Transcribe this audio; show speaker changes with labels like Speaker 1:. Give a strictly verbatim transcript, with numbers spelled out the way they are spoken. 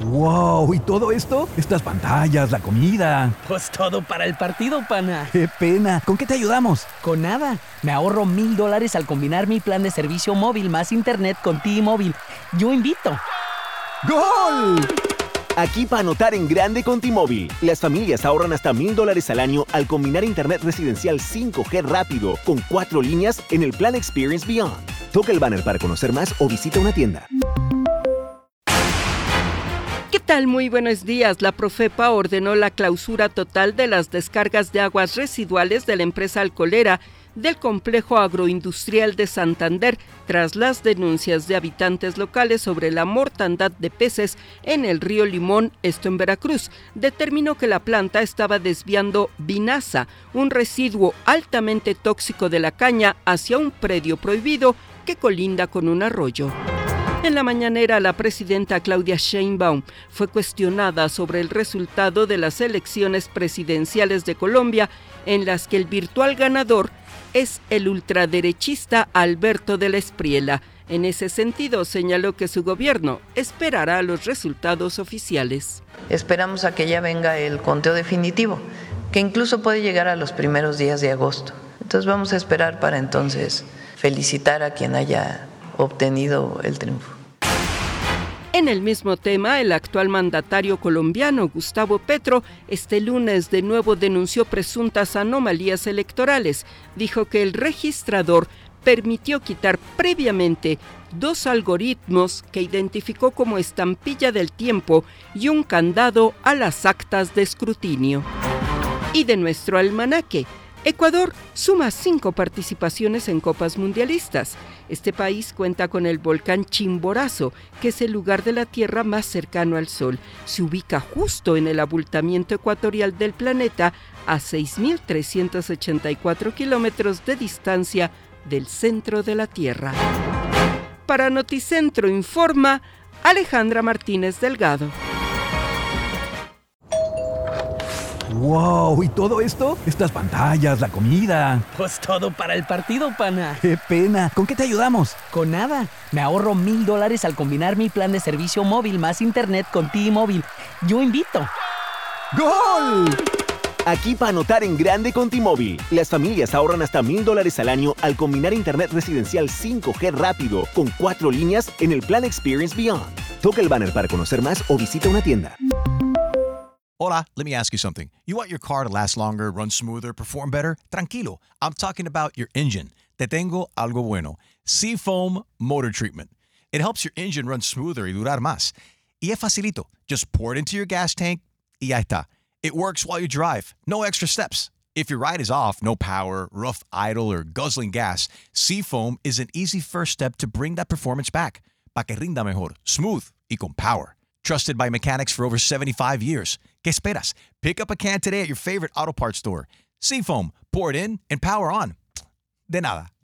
Speaker 1: ¡Wow! ¿Y todo esto? Estas pantallas, la comida.
Speaker 2: Pues todo para el partido, pana.
Speaker 1: ¡Qué pena! ¿Con qué te ayudamos?
Speaker 2: Con nada. Me ahorro mil dólares al combinar mi plan de servicio móvil más internet con T-Mobile. Yo invito.
Speaker 1: ¡Gol!
Speaker 3: Aquí para anotar en grande con T-Mobile. Las familias ahorran hasta mil dólares al año al combinar internet residencial cinco G rápido con cuatro líneas en el plan Experience Beyond. Toca el banner para conocer más o visita una tienda.
Speaker 4: ¿Qué tal? Muy buenos días. La Profepa ordenó la clausura total de las descargas de aguas residuales de la empresa alcoholera del complejo agroindustrial de Santander tras las denuncias de habitantes locales sobre la mortandad de peces en el río Limón, esto en Veracruz. Determinó que la planta estaba desviando vinaza, un residuo altamente tóxico de la caña, hacia un predio prohibido que colinda con un arroyo. En la mañanera, la presidenta Claudia Sheinbaum fue cuestionada sobre el resultado de las elecciones presidenciales de Colombia, en las que el virtual ganador es el ultraderechista Alberto de la Espriella. En ese sentido, señaló que su gobierno esperará los resultados oficiales.
Speaker 5: Esperamos a que ya venga el conteo definitivo, que incluso puede llegar a los primeros días de agosto. Entonces vamos a esperar para entonces felicitar a quien haya obtenido el triunfo.
Speaker 4: En el mismo tema, el actual mandatario colombiano, Gustavo Petro, este lunes de nuevo denunció presuntas anomalías electorales. Dijo que el registrador permitió quitar previamente dos algoritmos que identificó como estampilla del tiempo y un candado a las actas de escrutinio. Y de nuestro almanaque, Ecuador suma cinco participaciones en Copas Mundialistas. Este país cuenta con el volcán Chimborazo, que es el lugar de la Tierra más cercano al Sol. Se ubica justo en el abultamiento ecuatorial del planeta, a seis mil trescientos ochenta y cuatro kilómetros de distancia del centro de la Tierra. Para Noticentro informa Alejandra Martínez Delgado.
Speaker 1: ¡Wow! ¿Y todo esto? Estas pantallas, la comida.
Speaker 2: Pues todo para el partido, pana.
Speaker 1: ¡Qué pena! ¿Con qué te ayudamos?
Speaker 2: Con nada. Me ahorro mil dólares al combinar mi plan de servicio móvil más internet con T-Mobile. Yo invito.
Speaker 1: ¡Gol!
Speaker 3: Aquí para anotar en grande con T-Mobile. Las familias ahorran hasta mil dólares al año al combinar internet residencial cinco G rápido con cuatro líneas en el plan Experience Beyond. Toca el banner para conocer más o visita una tienda.
Speaker 6: Hola, let me ask you something. You want your car to last longer, run smoother, perform better? Tranquilo, I'm talking about your engine. Te tengo algo bueno. Seafoam Motor Treatment. It helps your engine run smoother y durar más. Y es facilito. Just pour it into your gas tank y ya está. It works while you drive. No extra steps. If your ride is off, no power, rough idle, or guzzling gas, Seafoam is an easy first step to bring that performance back. Pa' que rinda mejor, smooth y con power. Trusted by mechanics for over seventy-five years. ¿Qué esperas? Pick up a can today at your favorite auto parts store. Seafoam, pour it in and power on. De nada.